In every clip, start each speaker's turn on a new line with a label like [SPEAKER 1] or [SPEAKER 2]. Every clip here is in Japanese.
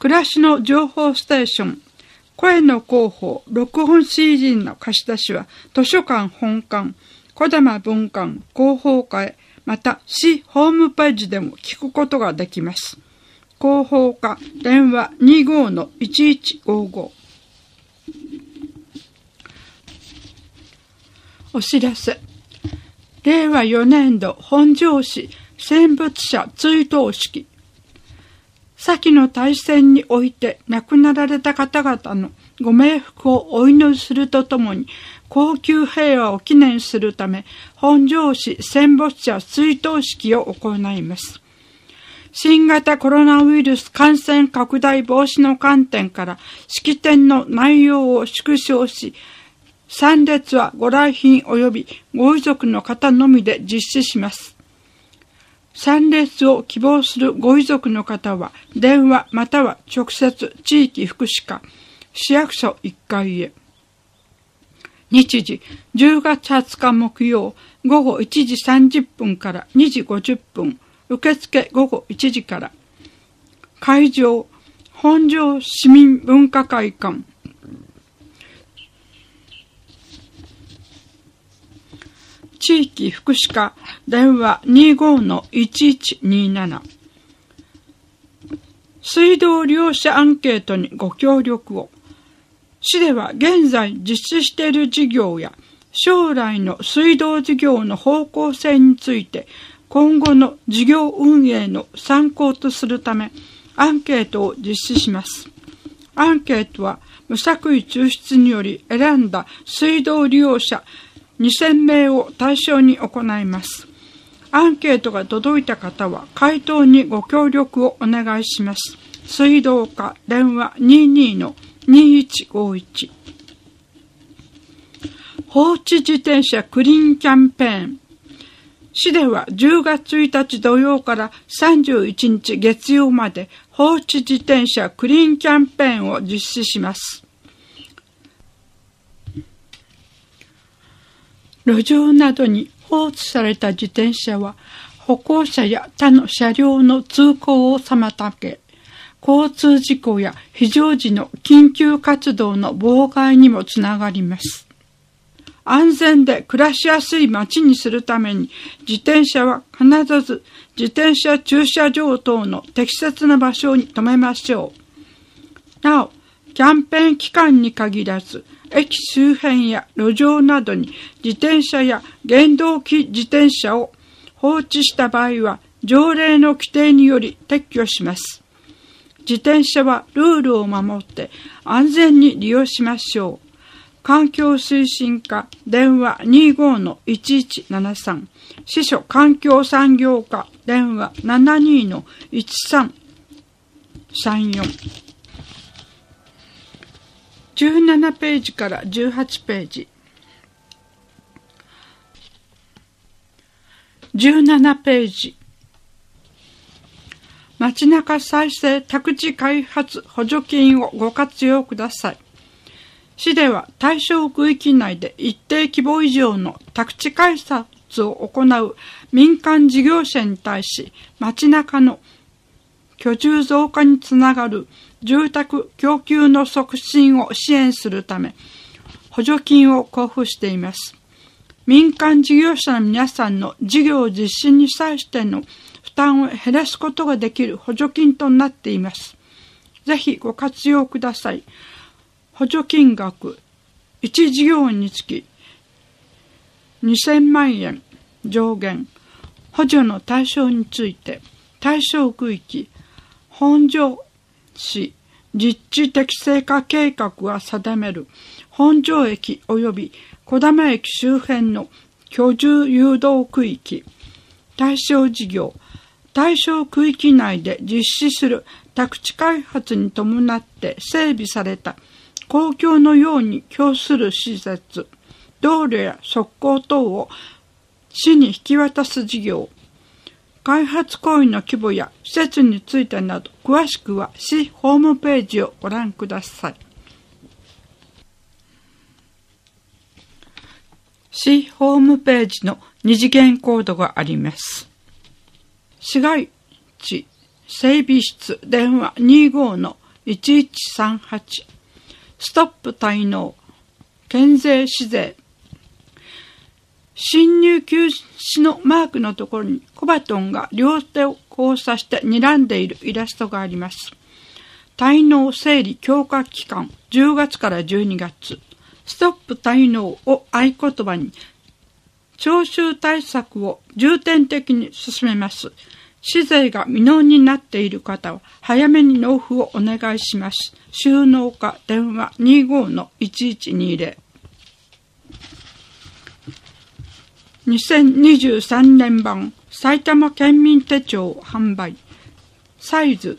[SPEAKER 1] 暮らしの情報ステーション、声の広報、録音 CD の貸し出しは、図書館本館、児玉文館、広報課へ、また市ホームページでも聞くことができます。広報課、電話 25-1155。お知らせ。令和4年度本庄市戦没者追悼式。先の大戦において亡くなられた方々のご冥福をお祈りするとともに、恒久平和を記念するため、本庄市戦没者追悼式を行います。新型コロナウイルス感染拡大防止の観点から、式典の内容を縮小し、参列はご来賓及びご遺族の方のみで実施します。参列を希望するご遺族の方は、電話または直接地域福祉課、市役所1階へ。日時、10月20日木曜、午後1時30分から2時50分、受付午後1時から。会場、本庄市民文化会館。地域福祉課、電話 25-1127。水道利用者アンケートにご協力を。市では現在実施している事業や将来の水道事業の方向性について今後の事業運営の参考とするためアンケートを実施します。アンケートは無作為抽出により選んだ水道利用者2000名を対象に行います。アンケートが届いた方は回答にご協力をお願いします。水道課電話 22-2151。放置自転車クリーンキャンペーン。市では10月1日土曜から31日月曜まで放置自転車クリーンキャンペーンを実施します。路上などに放置された自転車は歩行者や他の車両の通行を妨げ、交通事故や非常時の緊急活動の妨害にもつながります。安全で暮らしやすい街にするために自転車は必ず自転車駐車場等の適切な場所に停めましょう。なお、キャンペーン期間に限らず、駅周辺や路上などに自転車や原動機自転車を放置した場合は条例の規定により撤去します。自転車はルールを守って安全に利用しましょう。環境推進課電話 25-1173。支所環境産業課電話 72-1334。17ページから18ページ。17ページ。街中再生宅地開発補助金をご活用ください。市では対象区域内で一定規模以上の宅地開発を行う民間事業者に対し、街中の居住増加につながる住宅供給の促進を支援するため、補助金を交付しています。民間事業者の皆さんの事業実施に際しての負担を減らすことができる補助金となっています。ぜひご活用ください。補助金額、1事業につき2000万円上限。補助の対象について、対象区域、本庄市実地適正化計画が定める本庄駅及び児玉駅周辺の居住誘導区域、対象事業、対象区域内で実施する宅地開発に伴って整備された公共のように供する施設、道路や側溝等を市に引き渡す事業、開発行為の規模や施設についてなど、詳しくは市ホームページをご覧ください。市ホームページの二次元コードがあります。市街地整備室電話 1138、ストップ滞納、減税死税。侵入休止のマークのところにコバトンが両手を交差して睨んでいるイラストがあります。滞納整理強化期間10月から12月。ストップ滞納を合言葉に、徴収対策を重点的に進めます。死税が未納になっている方は早めに納付をお願いします。収納課電話 25-1120。2023年版埼玉県民手帳販売。サイズ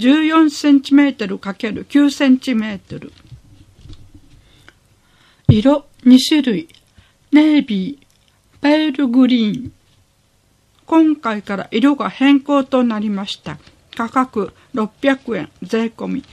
[SPEAKER 1] 14cm×9cm。色2種類。ネイビー、ペールグリーン。今回から色が変更となりました。価格600円税込み。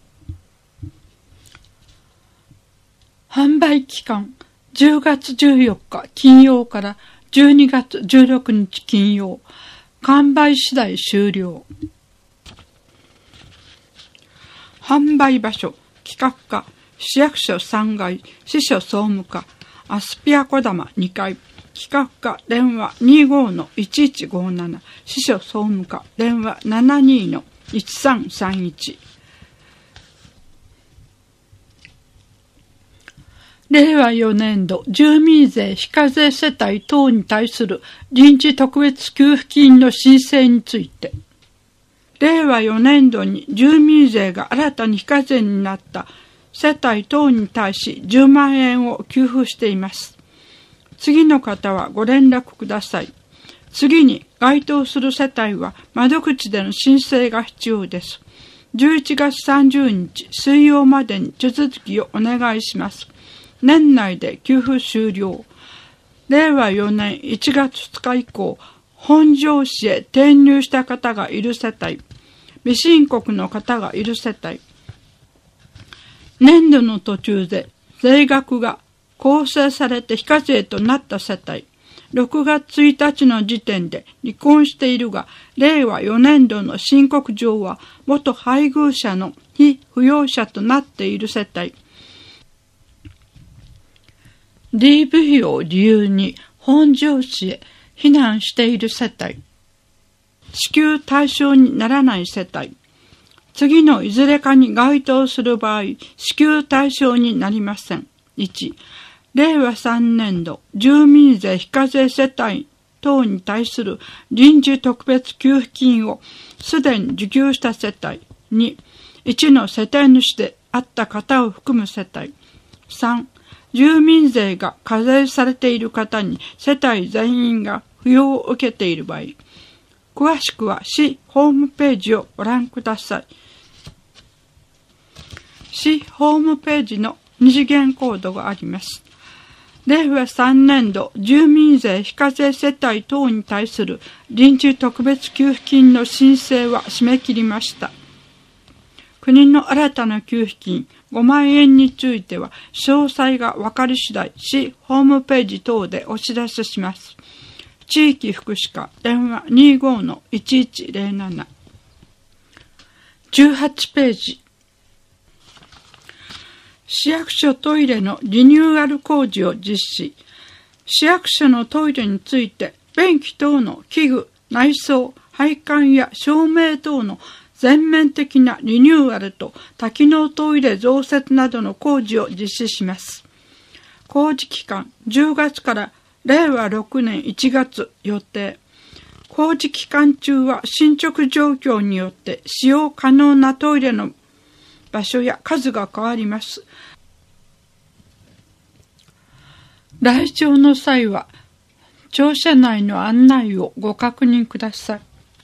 [SPEAKER 1] 販売期間10月14日金曜から12月16日金曜。完売次第終了。販売場所、企画課、市役所3階、支所総務課、アスピア小玉2階、企画課電話 25-1157、支所総務課電話 72-1331。令和4年度住民税非課税世帯等に対する臨時特別給付金の申請について、令和4年度に住民税が新たに非課税になった世帯等に対し10万円を給付しています。次の方はご連絡ください。次に該当する世帯は窓口での申請が必要です。11月30日水曜までに手続きをお願いします。年内で給付終了。令和4年1月2日以降、本庄市へ転入した方がいる世帯、未申告の方がいる世帯、年度の途中で税額が構成されて非課税となった世帯、6月1日の時点で離婚しているが、令和4年度の申告上は元配偶者の被扶養者となっている世帯、DV を理由に本庄市へ避難している世帯、支給対象にならない世帯、次のいずれかに該当する場合、支給対象になりません。1、令和3年度住民税非課税世帯等に対する臨時特別給付金をすでに受給した世帯。2、1の世帯主であった方を含む世帯。3、住民税が課税されている方に世帯全員が扶養を受けている場合。詳しくは市ホームページをご覧ください。市ホームページの二次元コードがあります。令和3年度住民税非課税世帯等に対する臨時特別給付金の申請は締め切りました。国の新たな給付金5万円については詳細が分かり次第市ホームページ等でお知らせします。地域福祉課電話 25-1107。18ページ。市役所トイレのリニューアル工事を実施。市役所のトイレについて便器等の器具、内装、配管や照明等の全面的なリニューアルと多機能トイレ増設などの工事を実施します。工事期間10月から令和6年1月予定。工事期間中は進捗状況によって使用可能なトイレの場所や数が変わります。来場の際は庁舎内の案内をご確認ください。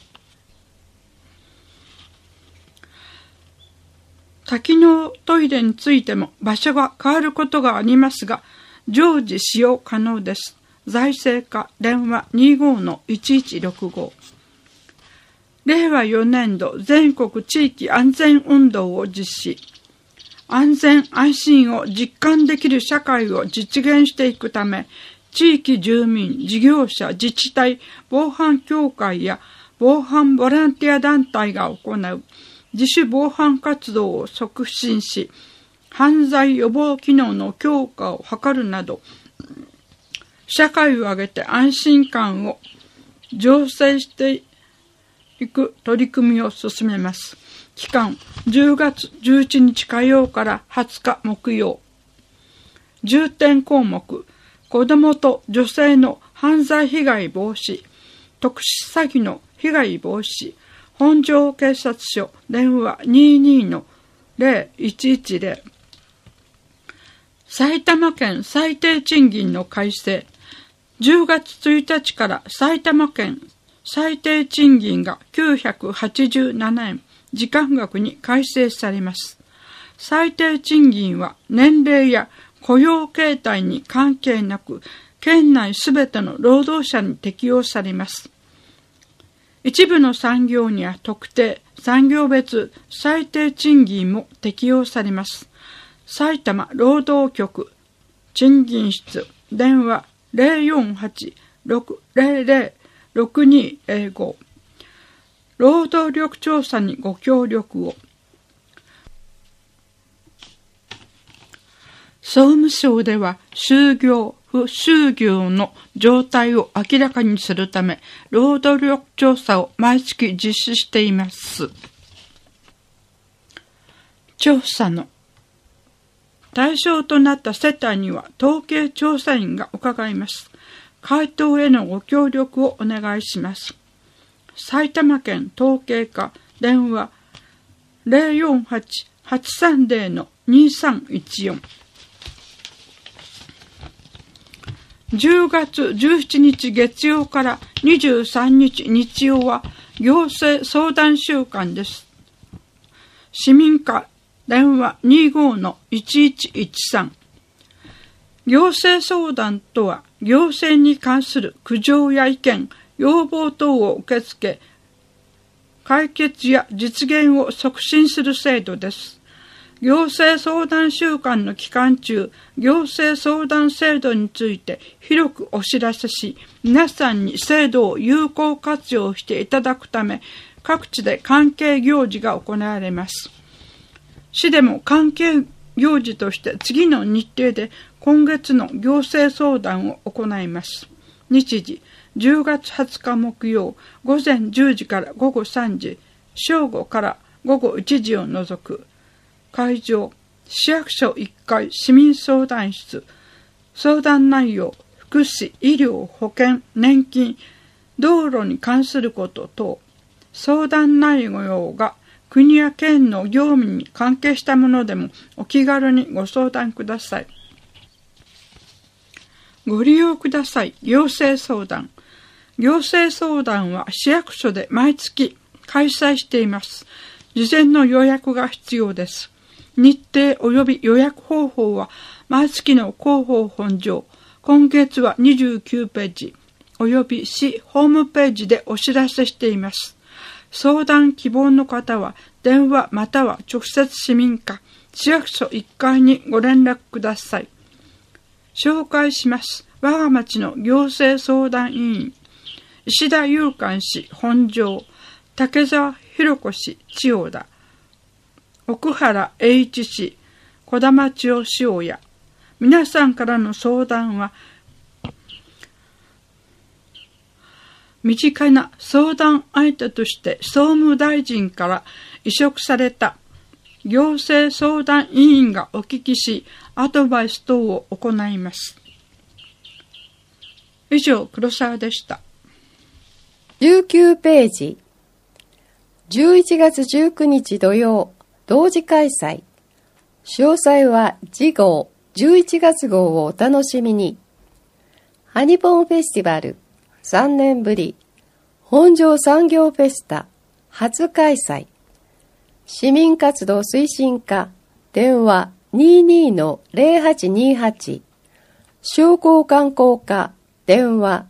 [SPEAKER 1] 多機能トイレについても場所が変わることがありますが、常時使用可能です。財政課電話 25-1165。令和4年度全国地域安全運動を実施。安全安心を実感できる社会を実現していくため、地域住民、事業者、自治体、防犯協会や防犯ボランティア団体が行う自主防犯活動を促進し、犯罪予防機能の強化を図るなど、社会を挙げて安心感を醸成していく取り組みを進めます。期間、10月11日火曜から20日木曜。重点項目、子どもと女性の犯罪被害防止、特殊詐欺の被害防止、本庄警察署電話 22-0110。埼玉県最低賃金の改正。10月1日から埼玉県最低賃金が987円、時間額に改正されます。最低賃金は年齢や雇用形態に関係なく、県内すべての労働者に適用されます。一部の産業には特定、産業別最低賃金も適用されます。埼玉労働局賃金室電話 048-600-6205。労働力調査にご協力を。総務省では就業、不就業の状態を明らかにするため、労働力調査を毎月実施しています。調査の対象となった世帯には統計調査員が伺います。回答へのご協力をお願いします。埼玉県統計課電話 048-830-2314。10月17日月曜から23日日曜は行政相談週間です。市民課電話 25-1113。行政相談とは、行政に関する苦情や意見、要望等を受け付け、解決や実現を促進する制度です。行政相談週間の期間中、行政相談制度について広くお知らせし、皆さんに制度を有効活用していただくため、各地で関係行事が行われます。市でも関係行事として次の日程で今月の行政相談を行います。日時、10月20日木曜、午前10時から午後3時、正午から午後1時を除く。会場、市役所1階市民相談室。相談内容、福祉、医療、保険、年金、道路に関すること等。相談内容が国や県の業務に関係したものでもお気軽にご相談ください。ご利用ください。行政相談。行政相談は市役所で毎月開催しています。事前の予約が必要です。日程及び予約方法は毎月の広報本上、今月は29ページ、及び市ホームページでお知らせしています。相談希望の方は電話または直接市民課、市役所1階にご連絡ください。紹介します。我が町の行政相談委員、石田祐寛氏本庄、竹澤弘子氏千代田、奥原栄一氏小玉千代塩屋。皆さんからの相談は身近な相談相手として総務大臣から委嘱された行政相談委員がお聞きし、アドバイス等を行います。以上、黒沢でした。
[SPEAKER 2] 19ページ。11月19日土曜、同時開催。詳細は次号、11月号をお楽しみに。ハニポンフェスティバル、3年ぶり。本庄産業フェスタ、初開催。市民活動推進課、電話 22-0828。商工観光課、電話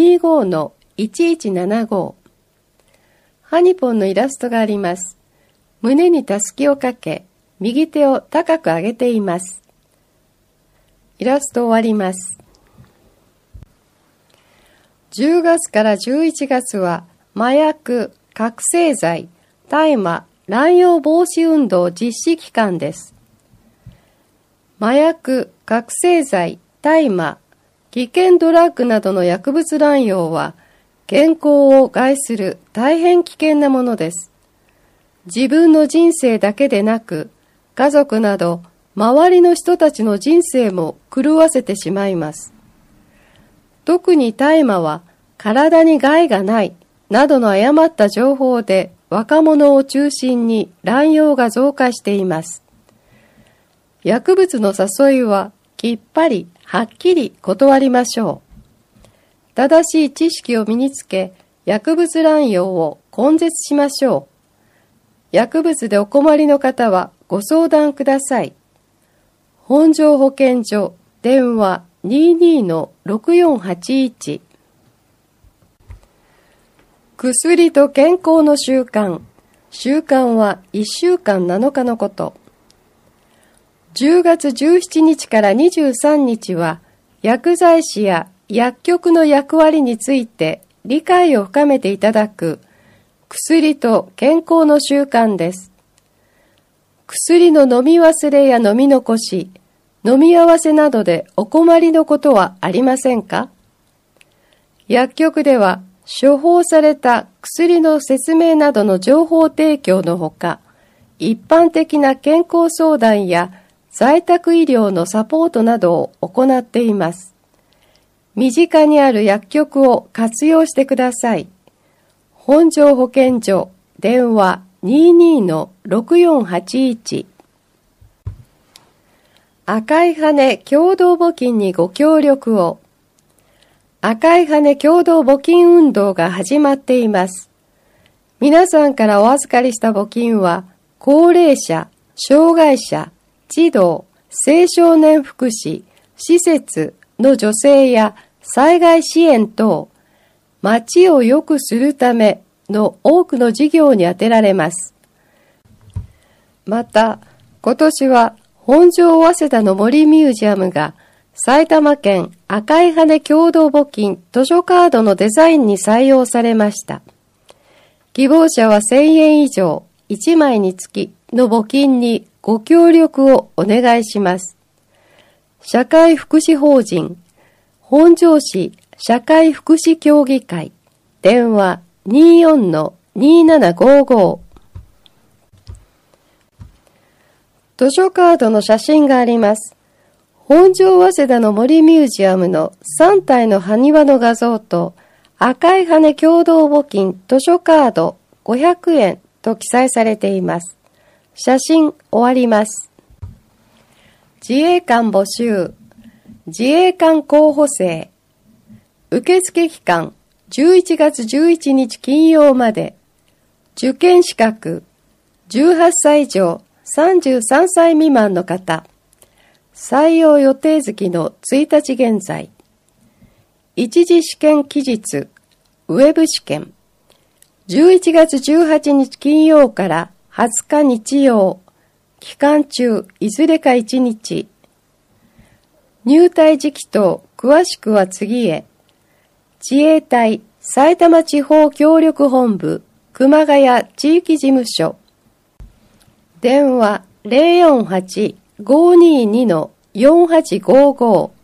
[SPEAKER 2] 25-1175。ハニポンのイラストがあります。胸にたすきをかけ、右手を高く上げています。イラスト終わります。10月から11月は麻薬、覚醒剤、大麻、 乱用防止運動実施期間です。麻薬、覚醒剤、大麻、危険ドラッグなどの薬物乱用は健康を害する大変危険なものです。自分の人生だけでなく、家族など周りの人たちの人生も狂わせてしまいます。特に大麻は体に害がないなどの誤った情報で若者を中心に乱用が増加しています。薬物の誘いはきっぱりはっきり断りましょう。正しい知識を身につけ、薬物乱用を根絶しましょう。薬物でお困りの方はご相談ください。本庄保健所電話 22-6481。 薬と健康の習慣。習慣は1週間7日のこと。10月17日から23日は薬剤師や薬局の役割について理解を深めていただく薬と健康の習慣です。薬の飲み忘れや飲み残し、飲み合わせなどでお困りのことはありませんか？薬局では処方された薬の説明などの情報提供のほか、一般的な健康相談や在宅医療のサポートなどを行っています。身近にある薬局を活用してください。本庄保健所電話 22-6481。 赤い羽共同募金にご協力を。赤い羽共同募金運動が始まっています。皆さんからお預かりした募金は、高齢者、障害者、児童、青少年福祉、施設の助成や災害支援等、町を良くするための多くの事業に充てられます。また、今年は本庄早稲田の森ミュージアムが埼玉県赤い羽共同募金図書カードのデザインに採用されました。希望者は1000円以上、1枚につきの募金にご協力をお願いします。社会福祉法人本庄市社会福祉協議会電話 24-2755。 図書カードの写真があります。本庄早稲田の森ミュージアムの3体の埴輪の画像と赤い羽共同募金図書カード500円と記載されています。写真終わります。自衛官募集。自衛官候補生。受付期間11月11日金曜まで。受験資格18歳以上33歳未満の方。採用予定月の1日現在。一次試験期日ウェブ試験11月18日金曜から20日日曜。期間中いずれか1日。入隊時期等詳しくは次へ。自衛隊埼玉地方協力本部熊谷地域事務所電話 048-522-4855